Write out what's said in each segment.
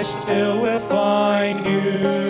still will find you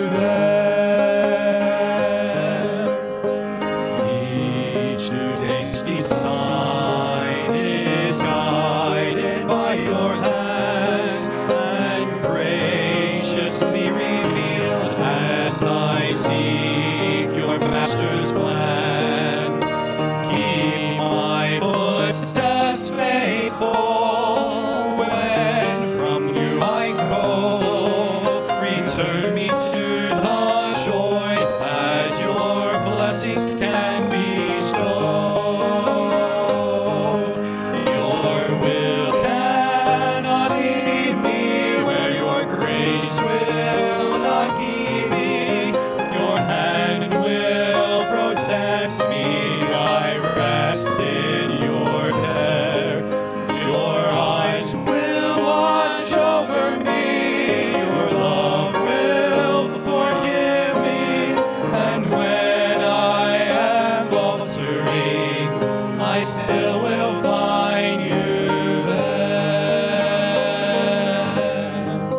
there. Each new tasty sign is guided by your hand and graciously revealed as I seek your master's plan. Keep my footsteps faithful when from you I go. Return me to the joy that your blessings can bestow. Your will cannot lead me where your grace will not keep me. Your hand will protect me. I rest in your care. Your eyes will watch over me. Your love will forgive me. And when I am faltering, I still will find you there.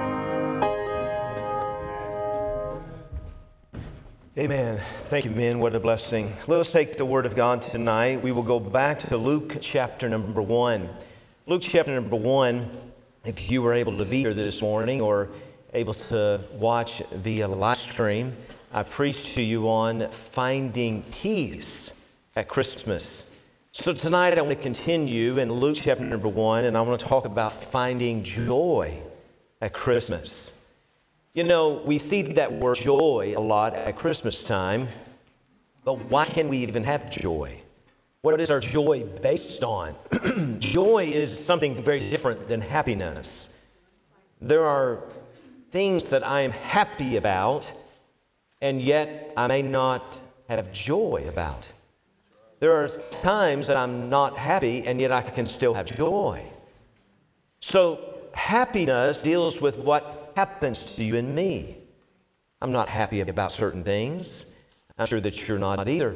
Amen. Thank you, men. What a blessing. Let us take the Word of God tonight. We will go back to Luke chapter number 1. Luke chapter number 1, if you were able to be here this morning or able to watch via live stream, I preached to you on finding peace at Christmas. So tonight I want to continue in Luke chapter number 1, and I want to talk about finding joy at Christmas. You know, we see that word joy a lot at Christmas time, but why can we even have joy? What is our joy based on? Joy is something very different than happiness. There are things that I am happy about, and yet I may not have joy about. There are times that I'm not happy, and yet I can still have joy. So happiness deals with what happens to you and me. I'm not happy about certain things. I'm sure that you're not either.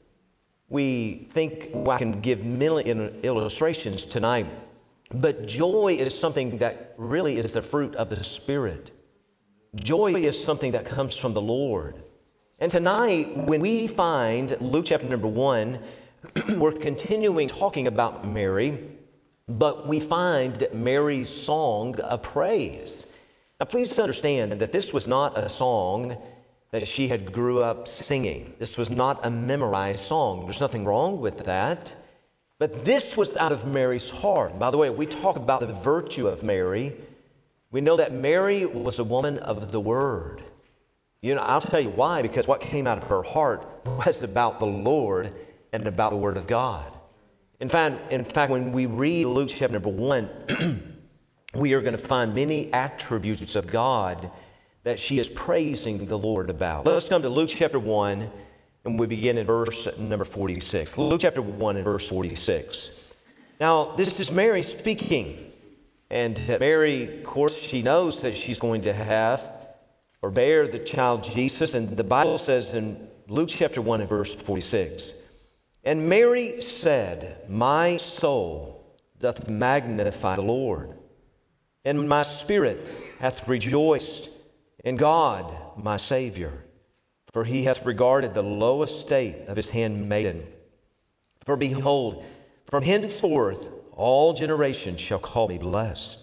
We think, well, I can give many illustrations tonight, but joy is something that really is the fruit of the Spirit. Joy is something that comes from the Lord. And tonight, when we find Luke chapter number 1, we're continuing talking about Mary, but we find Mary's song of praise. Now, please understand that this was not a song that she had grew up singing. This was not a memorized song. There's nothing wrong with that. But this was out of Mary's heart. By the way, we talk about the virtue of Mary. We know that Mary was a woman of the Word. You know, I'll tell you why, because what came out of her heart was about the Lord and about the Word of God. In fact, when we read Luke chapter number 1, we are going to find many attributes of God that she is praising the Lord about. Let's come to Luke chapter 1, and we begin in verse number 46. Luke chapter 1 and verse 46. Now, this is Mary speaking. And Mary, of course, she knows that she's going to have or bear the child Jesus. And the Bible says in Luke chapter 1 and verse 46, "And Mary said, My soul doth magnify the Lord, and my spirit hath rejoiced in God my Savior, for he hath regarded the low estate of his handmaiden. For behold, from henceforth all generations shall call me blessed.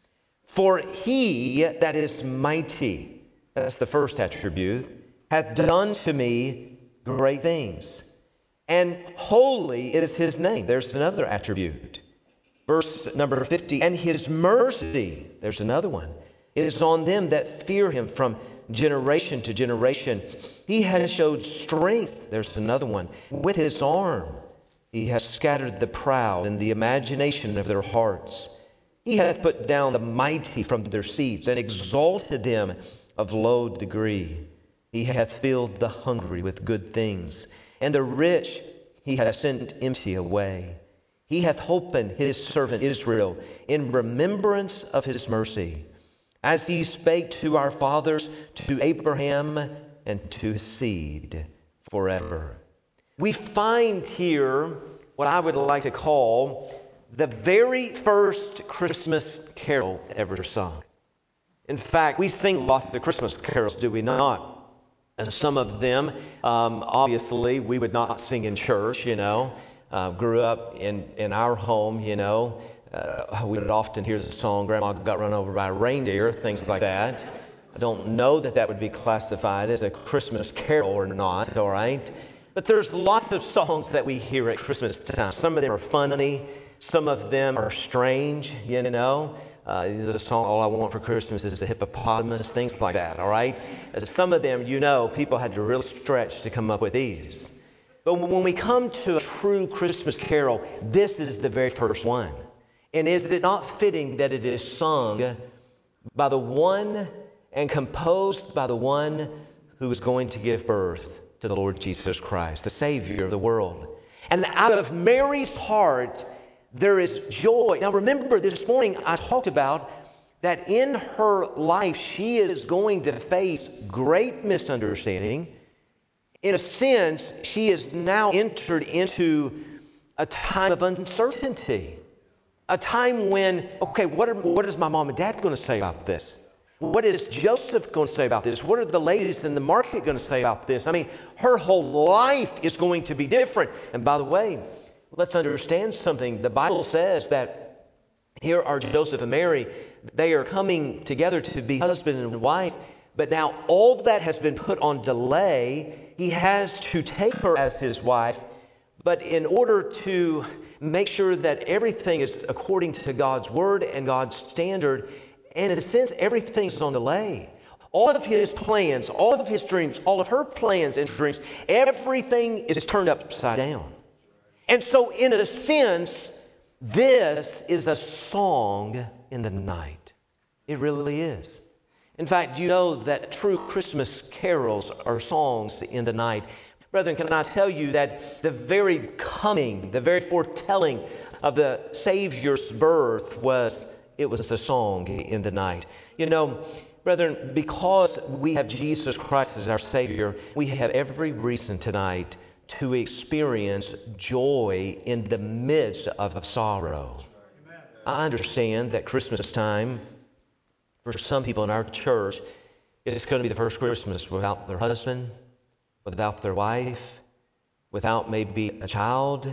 For he that is mighty," that's the first attribute, "hath done to me great things, and holy is his name." There's another attribute. Verse number 50, "And his mercy," there's another one, "is on them that fear him from generation to generation. He has showed strength," there's another one, "with his arm. He has scattered the proud in the imagination of their hearts. He hath put down the mighty from their seats, and exalted them of low degree. He hath filled the hungry with good things, and the rich he hath sent empty away. He hath opened his servant Israel in remembrance of his mercy, as he spake to our fathers, to Abraham, and to his seed forever." We find here what I would like to call the very first Christmas carol ever sung. In fact, we sing lots of Christmas carols, do we not? And some of them, obviously, we would not sing in church, Grew up in our home, we would often hear the song, Grandma got run over by a reindeer, things like that. I don't know that would be classified as a Christmas carol or not, all right? But there's lots of songs that we hear at Christmas time. Some of them are funny. Some of them are strange, The song, All I Want for Christmas is a Hippopotamus, things like that, all right? Some of them, people had to really stretch to come up with these. But when we come to a true Christmas carol, this is the very first one. And is it not fitting that it is sung by the one and composed by the one who is going to give birth to the Lord Jesus Christ, the Savior of the world? And out of Mary's heart, there is joy. Now remember, this morning I talked about that in her life, she is going to face great misunderstanding. In a sense, she has now entered into a time of uncertainty. A time when, what is my mom and dad going to say about this? What is Joseph going to say about this? What are the ladies in the market going to say about this? Her whole life is going to be different. And by the way, let's understand something. The Bible says that here are Joseph and Mary. They are coming together to be husband and wife. But now all that has been put on delay. He has to take her as his wife. But in order to make sure that everything is according to God's word and God's standard, and in a sense, everything's on delay. All of his plans, all of his dreams, all of her plans and dreams, everything is turned upside down. And so in a sense, this is a song in the night. It really is. In fact, do you know that true Christmas carols are songs in the night? Brethren, can I tell you that the very coming, the very foretelling of the Savior's birth was a song in the night. Brethren, because we have Jesus Christ as our Savior, we have every reason tonight to experience joy in the midst of sorrow. I understand that Christmas time, for some people in our church, it's going to be the first Christmas without their husband, without their wife, without maybe a child.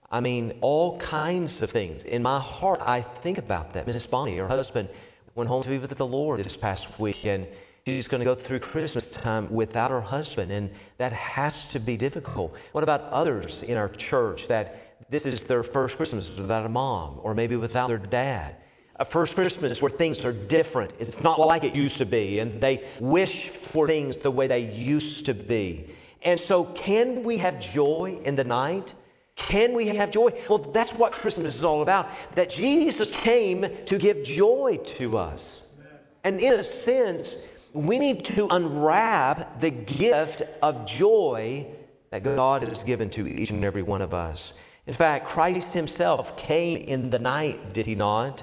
All kinds of things. In my heart, I think about that. Miss Bonnie, her husband, went home to be with the Lord this past week, and she's going to go through Christmas time without her husband, and that has to be difficult. What about others in our church that this is their first Christmas without a mom, or maybe without their dad? A first Christmas where things are different. It's not like it used to be, and they wish for things the way they used to be. And so can we have joy in the night? Can we have joy? Well, that's what Christmas is all about. That Jesus came to give joy to us. And in a sense, we need to unwrap the gift of joy that God has given to each and every one of us. In fact, Christ himself came in the night, did he not?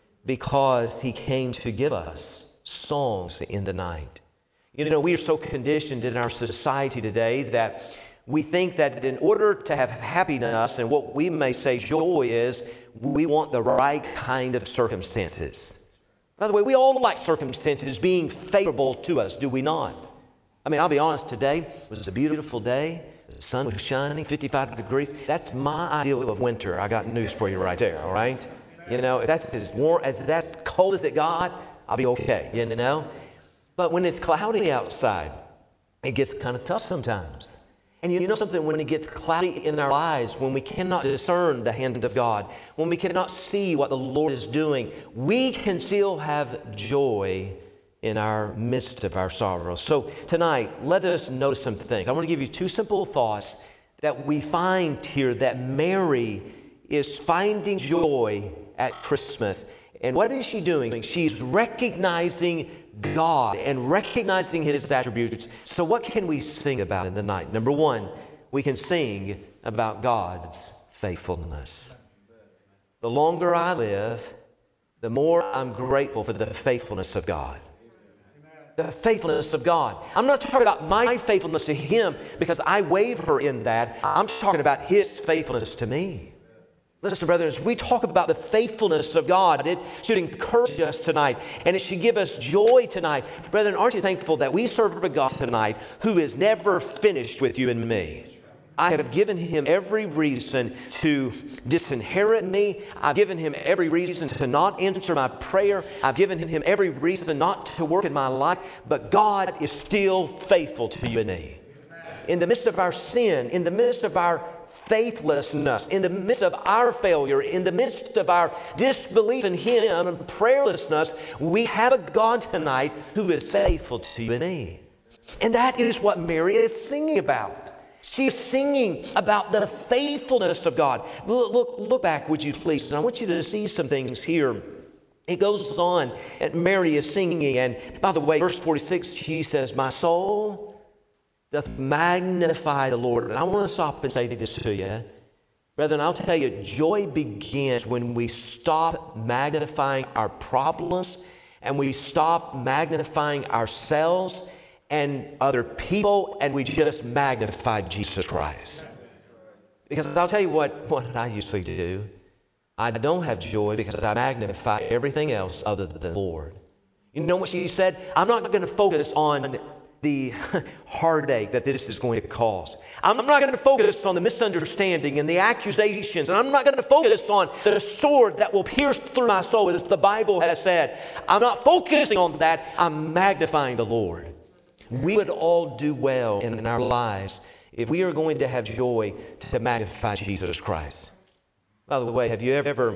Because he came to give us songs in the night. We are so conditioned in our society today that we think that in order to have happiness, and what we may say joy is, we want the right kind of circumstances. By the way, we all like circumstances being favorable to us, do we not? I'll be honest, today was a beautiful day. The sun was shining, 55 degrees. That's my ideal of winter. I got news for you right there, all right? If that's as warm, as cold as it got, I'll be okay, But when it's cloudy outside, it gets kind of tough sometimes. And you know something, when it gets cloudy in our lives, when we cannot discern the hand of God, when we cannot see what the Lord is doing, we can still have joy in our midst of our sorrow. So tonight, let us notice some things. I want to give you two simple thoughts that we find here, that Mary is finding joy at Christmas. And what is she doing? She's recognizing God and recognizing his attributes. So what can we sing about in the night? Number one, we can sing about God's faithfulness. The longer I live, the more I'm grateful for the faithfulness of God. The faithfulness of God. I'm not talking about my faithfulness to him because I waver in that. I'm talking about his faithfulness to me. Listen, brethren, as we talk about the faithfulness of God, it should encourage us tonight, and it should give us joy tonight. Brethren, aren't you thankful that we serve a God tonight who is never finished with you and me? I have given him every reason to disinherit me. I've given him every reason to not answer my prayer. I've given him every reason not to work in my life. But God is still faithful to you and me. In the midst of our sin, in the midst of our faithlessness, in the midst of our failure, in the midst of our disbelief in him and prayerlessness, we have a God tonight who is faithful to you and me. And that is what Mary is singing about. She's singing about the faithfulness of God. Look back, would you please? And I want you to see some things here. It goes on, and Mary is singing. And by the way, verse 46, she says, "My soul doth magnify the Lord." And I want to stop and say this to you. Brethren, I'll tell you, joy begins when we stop magnifying our problems and we stop magnifying ourselves and other people, and we just magnify Jesus Christ. Because I'll tell you what I usually do. I don't have joy because I magnify everything else other than the Lord. You know what she said? I'm not going to focus on the heartache that this is going to cause. I'm not going to focus on the misunderstanding and the accusations. And I'm not going to focus on the sword that will pierce through my soul, as the Bible has said. I'm not focusing on that. I'm magnifying the Lord. We would all do well in our lives if we are going to have joy to magnify Jesus Christ. By the way, have you ever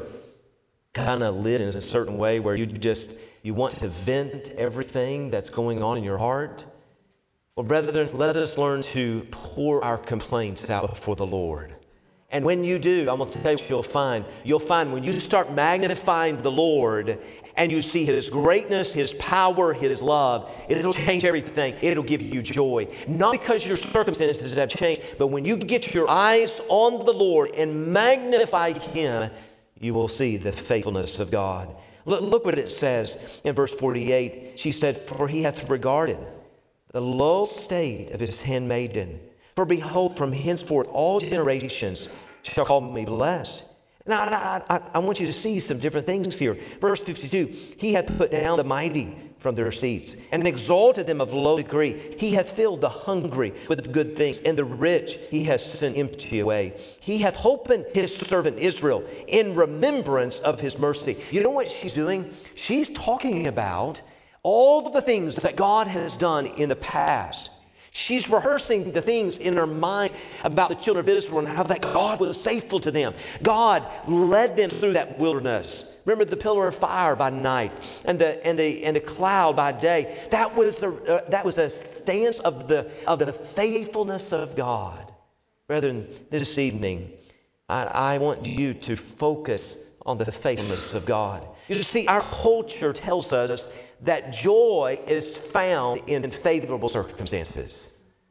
kind of lived in a certain way where you want to vent everything that's going on in your heart? Well, brethren, let us learn to pour our complaints out before the Lord. And when you do, I'm going to tell you what you'll find. You'll find when you start magnifying the Lord and you see his greatness, his power, his love, it'll change everything. It'll give you joy. Not because your circumstances have changed, but when you get your eyes on the Lord and magnify him, you will see the faithfulness of God. Look what it says in verse 48. She said, "For he hath regarded the low state of his handmaiden. For behold, from henceforth all generations shall call me blessed." Now, I want you to see some different things here. Verse 52, "He hath put down the mighty from their seats, and exalted them of low degree. He hath filled the hungry with good things, and the rich he hath sent empty away. He hath holpen his servant Israel in remembrance of his mercy." You know what she's doing? She's talking about all of the things that God has done in the past. She's rehearsing the things in her mind about the children of Israel and how that God was faithful to them. God led them through that wilderness. Remember the pillar of fire by night and the cloud by day. That was a stance of the faithfulness of God. Brethren, this evening, I want you to focus on the faithfulness of God. You see, our culture tells us that joy is found in favorable circumstances.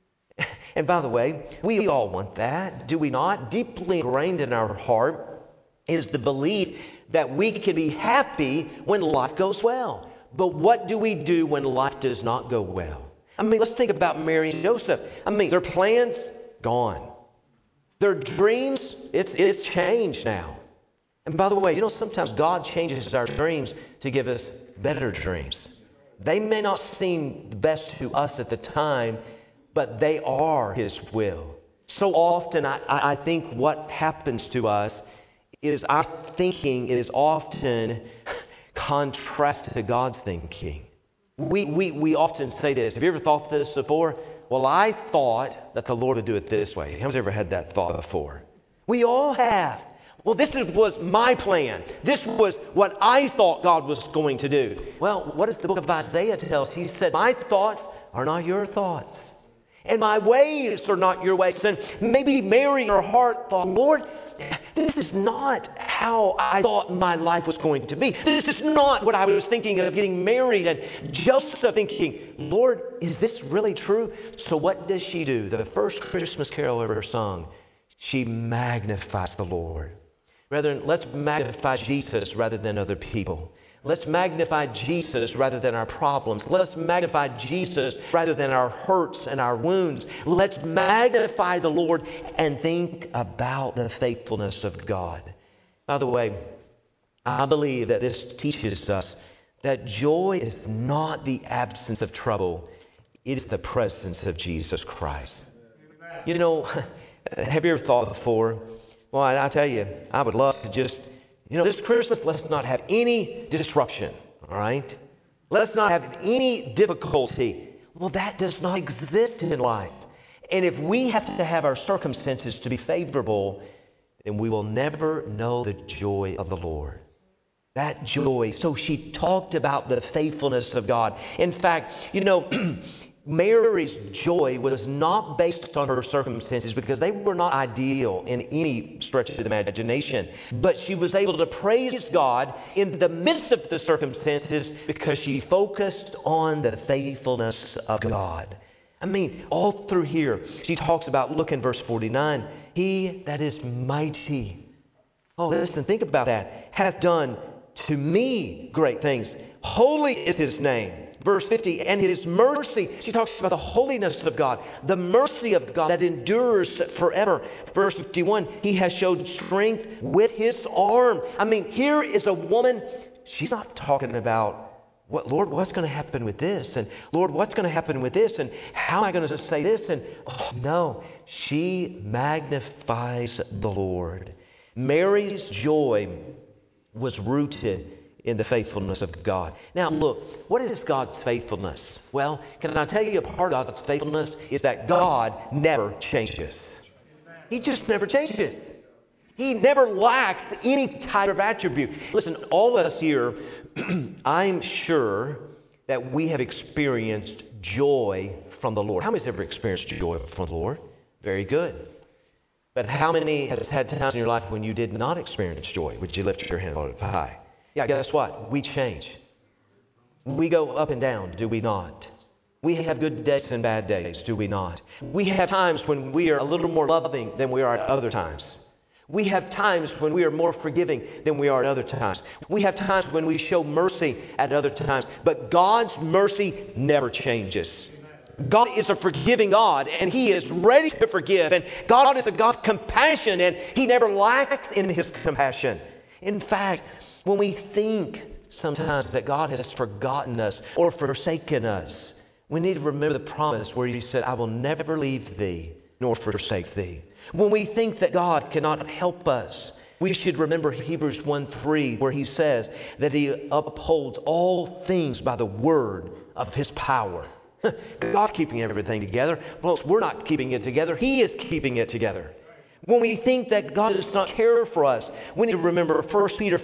And by the way, we all want that, do we not? Deeply ingrained in our heart is the belief that we can be happy when life goes well. But what do we do when life does not go well? I mean, let's think about Mary and Joseph. I mean, their plans, gone. Their dreams, it's changed now. And by the way, sometimes God changes our dreams to give us better dreams. They may not seem the best to us at the time, but they are his will. So often, I think what happens to us is our thinking is often contrasted to God's thinking. We often say this. Have you ever thought this before? Well, I thought that the Lord would do it this way. Who's ever had that thought before? We all have. Well, this was my plan. This was what I thought God was going to do. Well, what does the book of Isaiah tell us? He said, "My thoughts are not your thoughts, and my ways are not your ways." And maybe Mary in her heart thought, "Lord, this is not how I thought my life was going to be. This is not what I was thinking of getting married." And Joseph thinking, "Lord, is this really true?" So what does she do? The first Christmas carol ever sung. She magnifies the Lord. Brethren, let's magnify Jesus rather than other people. Let's magnify Jesus rather than our problems. Let's magnify Jesus rather than our hurts and our wounds. Let's magnify the Lord and think about the faithfulness of God. By the way, I believe that this teaches us that joy is not the absence of trouble. It is the presence of Jesus Christ. You know, have you ever thought before? Well, I tell you, I would love to just, this Christmas, let's not have any disruption, all right? Let's not have any difficulty. Well, that does not exist in life. And if we have to have our circumstances to be favorable, then we will never know the joy of the Lord. That joy. So she talked about the faithfulness of God. In fact, Mary's joy was not based on her circumstances because they were not ideal in any stretch of the imagination. But she was able to praise God in the midst of the circumstances because she focused on the faithfulness of God. I mean, all through here, she talks about, look in verse 49, He that is mighty. Oh, listen, think about that. Hath done to me great things. Holy is His name. Verse 50, and His mercy. She talks about the holiness of God, the mercy of God that endures forever. Verse 51, He has showed strength with His arm. I mean, here is a woman, she's not talking about, Lord, what's going to happen with this? And Lord, what's going to happen with this? And how am I going to say this? And no, she magnifies the Lord. Mary's joy was rooted in the faithfulness of God. Now, look, what is God's faithfulness? Well, can I tell you a part of God's faithfulness is that God never changes. He just never changes. He never lacks any type of attribute. Listen, all of us here, I'm sure that we have experienced joy from the Lord. How many has ever experienced joy from the Lord? Very good. But how many has had times in your life when you did not experience joy? Would you lift your hand up high? Yeah, guess what? We change. We go up and down, do we not? We have good days and bad days, do we not? We have times when we are a little more loving than we are at other times. We have times when we are more forgiving than we are at other times. We have times when we show mercy at other times. But God's mercy never changes. God is a forgiving God, and He is ready to forgive. And God is a God of compassion, and He never lacks in His compassion. In fact, when we think sometimes that God has forgotten us or forsaken us, we need to remember the promise where He said, I will never leave thee nor forsake thee. When we think that God cannot help us, we should remember Hebrews 1:3, where He says that He upholds all things by the word of His power. God's keeping everything together. Well, we're not keeping it together. He is keeping it together. When we think that God does not care for us, we need to remember 1 Peter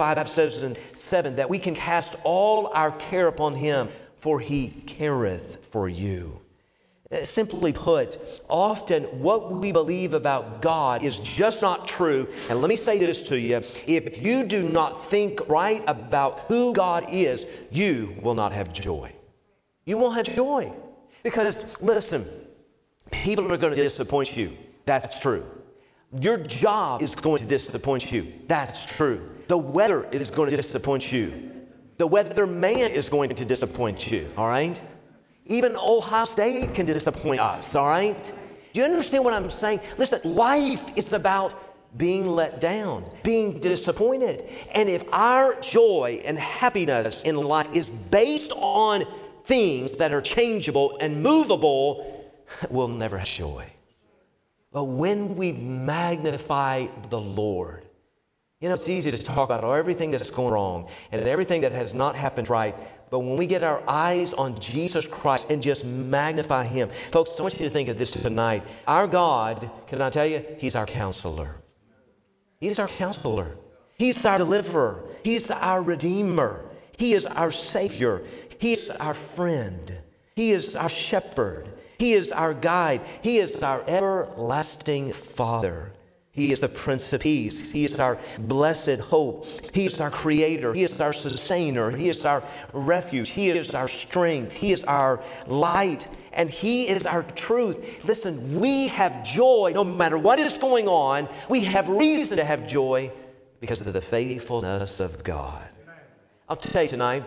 5:7 that we can cast all our care upon Him, for He careth for you. Simply put, often what we believe about God is just not true. And let me say this to you. If you do not think right about who God is, you will not have joy. You won't have joy. Because, listen, people are going to disappoint you. That's true. Your job is going to disappoint you. That's true. The weather is going to disappoint you. The weatherman is going to disappoint you. All right? Even Ohio State can disappoint us. All right? Do you understand what I'm saying? Listen, life is about being let down, being disappointed. And if our joy and happiness in life is based on things that are changeable and movable, we'll never have joy. But when we magnify the Lord, it's easy to talk about everything that's going wrong and everything that has not happened right. But when we get our eyes on Jesus Christ and just magnify Him. Folks, I want you to think of this tonight. Our God, can I tell you, He's our counselor. He's our counselor. He's our deliverer. He's our redeemer. He is our Savior. He is our friend. He is our shepherd. He is our guide. He is our everlasting Father. He is the Prince of Peace. He is our blessed hope. He is our Creator. He is our sustainer. He is our refuge. He is our strength. He is our light. And He is our truth. Listen, we have joy no matter what is going on. We have reason to have joy because of the faithfulness of God. I'll tell you tonight,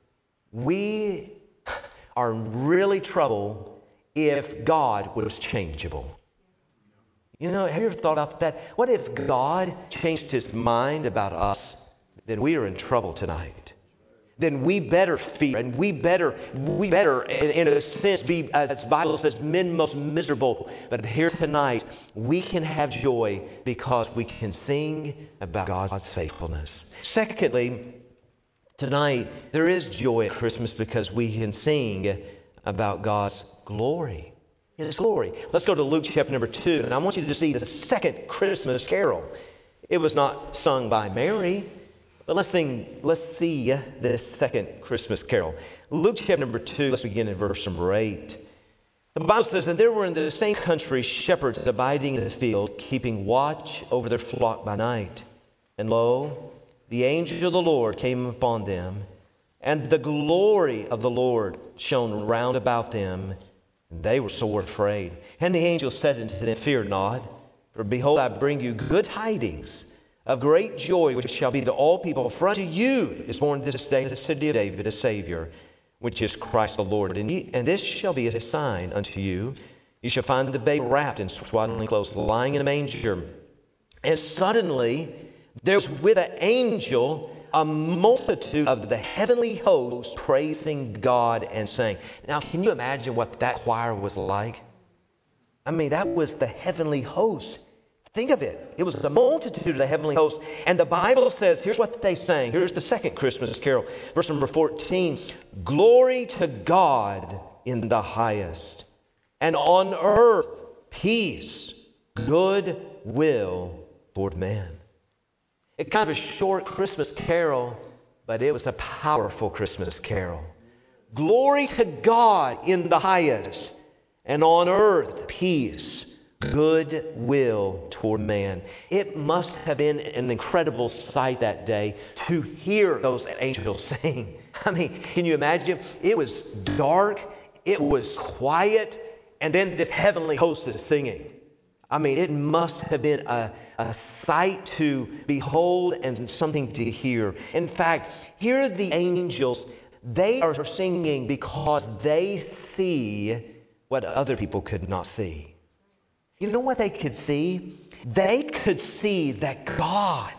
we are in really trouble if God was changeable. You know, have you ever thought about that? What if God changed his mind about us? Then we are in trouble tonight. Then we better fear, and we better, in a sense, be, as the Bible says, men most miserable. But here tonight, we can have joy because we can sing about God's faithfulness. Secondly, tonight, there is joy at Christmas because we can sing about God's glory. His glory. Let's go to Luke chapter number 2, and I want you to see the second Christmas carol. It was not sung by Mary, but let's see this second Christmas carol. Luke chapter number 2, let's begin in verse number 8. The Bible says, "And there were in the same country shepherds abiding in the field, keeping watch over their flock by night. And lo, the angel of the Lord came upon them, and the glory of the Lord shone round about them, and they were sore afraid. And the angel said unto them, Fear not, for behold, I bring you good tidings of great joy, which shall be to all people. For unto you is born this day in the city of David a Savior, which is Christ the Lord. And this shall be a sign unto you. You shall find the babe wrapped in swaddling clothes, lying in a manger. And suddenly there was with an angel a multitude of the heavenly hosts praising God and saying." Now, can you imagine what that choir was like? I mean, that was the heavenly hosts. Think of it. It was the multitude of the heavenly hosts. And the Bible says, here's what they sang. Here's the second Christmas carol. Verse number 14. "Glory to God in the highest, and on earth peace, good will toward men." It's kind of a short Christmas carol, but it was a powerful Christmas carol. Glory to God in the highest, and on earth peace, good will toward man. It must have been an incredible sight that day to hear those angels sing. I mean, can you imagine? It was dark, it was quiet, and then this heavenly host is singing. I mean, it must have been a sight to behold and something to hear. In fact, here are the angels. They are singing because they see what other people could not see. You know what they could see? They could see that God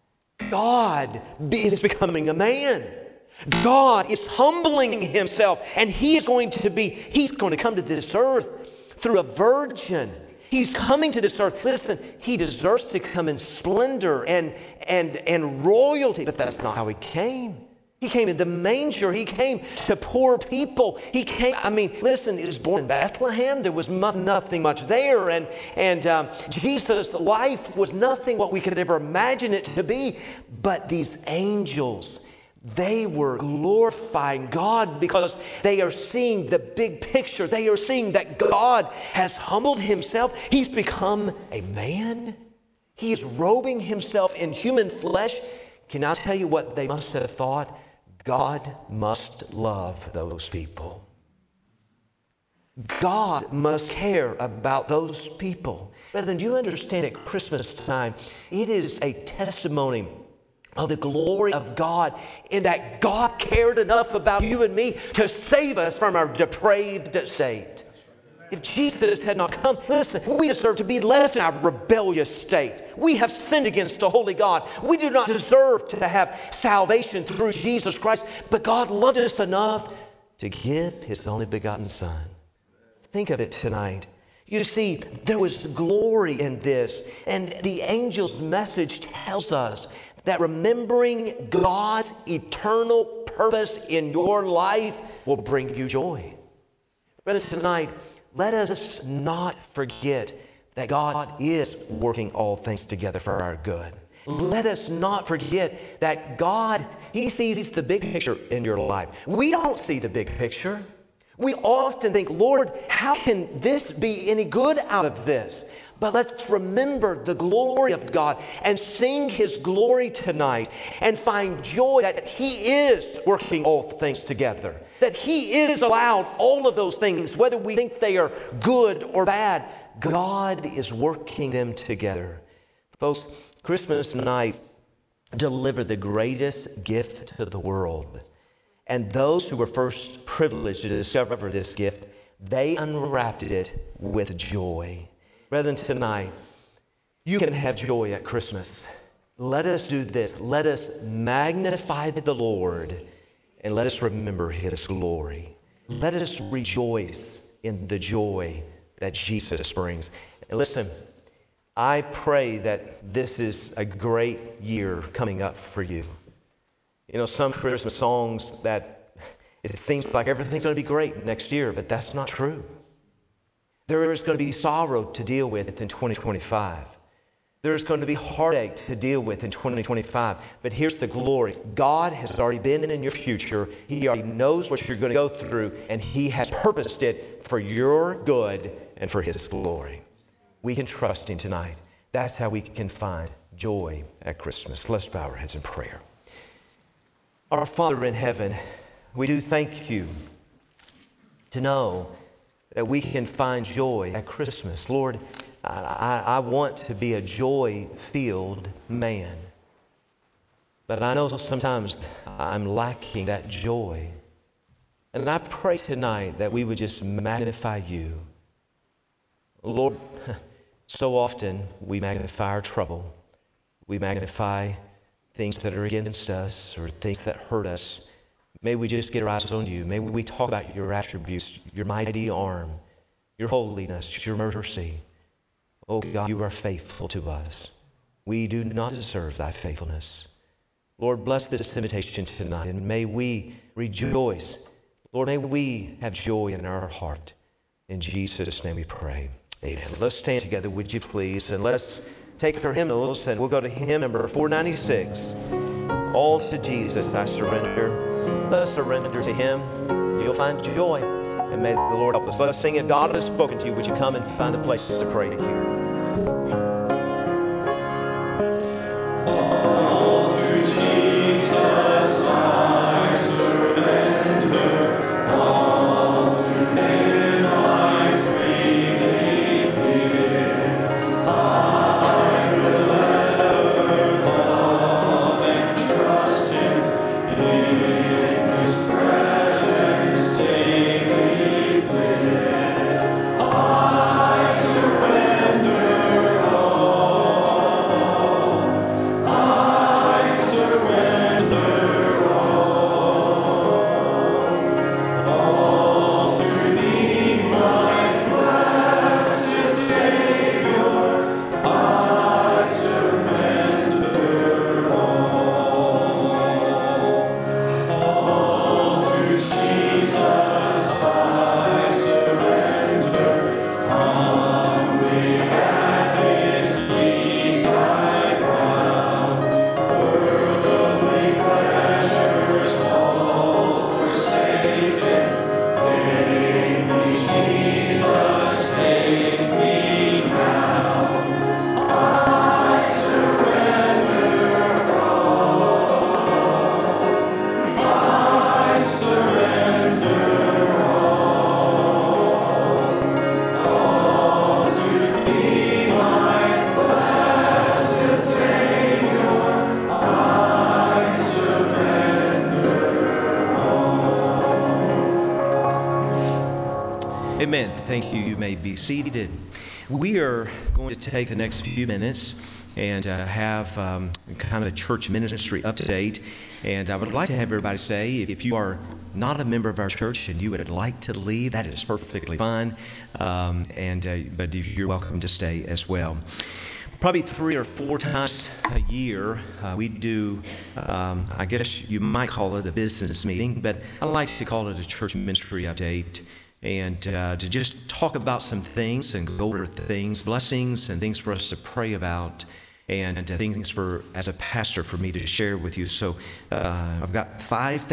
is becoming a man. God is humbling himself, and he's going to come to this earth through a virgin. He's coming to this earth. Listen, he deserves to come in splendor and royalty, but that's not how he came. He came in the manger. He came to poor people. He came, listen, he was born in Bethlehem. There was nothing much there. And Jesus' life was nothing what we could ever imagine it to be. But these angels, they were glorifying God because they are seeing the big picture. They are seeing that God has humbled himself. He's become a man. He is robing himself in human flesh. Can I tell you what they must have thought? God must love those people. God must care about those people. Brethren, do you understand at Christmas time, it is a testimony of the glory of God in that God cared enough about you and me to save us from our depraved state. If Jesus had not come, listen, we deserve to be left in our rebellious state. We have sinned against the holy God. We do not deserve to have salvation through Jesus Christ, but God loved us enough to give his only begotten Son. Think of it tonight. You see, there was glory in this, and the angel's message tells us that remembering God's eternal purpose in your life will bring you joy. Brothers, tonight, let us not forget that God is working all things together for our good. Let us not forget that God, he sees the big picture in your life. We don't see the big picture. We often think, Lord, how can this be any good out of this? But let's remember the glory of God and sing his glory tonight and find joy that he is working all things together. That he is allowed all of those things, whether we think they are good or bad. God is working them together. Folks, Christmas night delivered the greatest gift to the world. And those who were first privileged to discover this gift, they unwrapped it with joy. Brethren, tonight, You can have joy at Christmas. Let us do this. Let us magnify the Lord and let us remember His glory. Let us rejoice in the joy that Jesus brings. And listen, I pray that this is a great year coming up for you. You know, some Christmas songs that it seems like everything's going to be great next year, but that's not true. There is going to be sorrow to deal with in 2025. There's going to be heartache to deal with in 2025. But here's the glory. God has already been in your future. He already knows what you're going to go through, and He has purposed it for your good and for His glory. We can trust Him tonight. That's how we can find joy at Christmas. Let's bow our heads in prayer. Our Father in heaven, we do thank You to know that we can find joy at Christmas. Lord, I want to be a joy-filled man. But I know sometimes I'm lacking that joy. And I pray tonight that we would just magnify You. Lord, so often we magnify our trouble. We magnify things that are against us or things that hurt us. May we just get our eyes on You. May we talk about Your attributes, Your mighty arm, Your holiness, Your mercy. Oh God, You are faithful to us. We do not deserve Thy faithfulness. Lord, bless this invitation tonight, and may we rejoice. Lord, may we have joy in our heart. In Jesus' name we pray. Amen. Let's stand together, would you please, and let's take our hymnals, and we'll go to hymn number 496. All to Jesus I surrender. Let's surrender to Him. You'll find joy, and may the Lord help us. Let us sing it. God has spoken to you. Would you come and find a place to pray here? All to Jesus I surrender. All to Him I freely give. I will ever love and trust Him in His presence daily live. I surrender all. I surrender all to Thee, my blessed Savior. I surrender all to Jesus. I surrender humbly at His feet I bow. Worldly pleasures all forsaken. Take me, Jesus, take me now. I surrender all. I surrender all to Thee, my blessed Savior. I surrender all. Amen. Thank you. You may be seated. We are going to take the next few minutes and have kind of a church ministry update. And I would like to have everybody say, if you are not a member of our church and you would like to leave, that is perfectly fine. But you're welcome to stay as well. Probably 3 or 4 times a year, we do, I guess you might call it a business meeting, but I like to call it a church ministry update. And to just talk about some things and go over things, blessings and things for us to pray about, and things for, as a pastor, for me to share with you. So I've got 5 things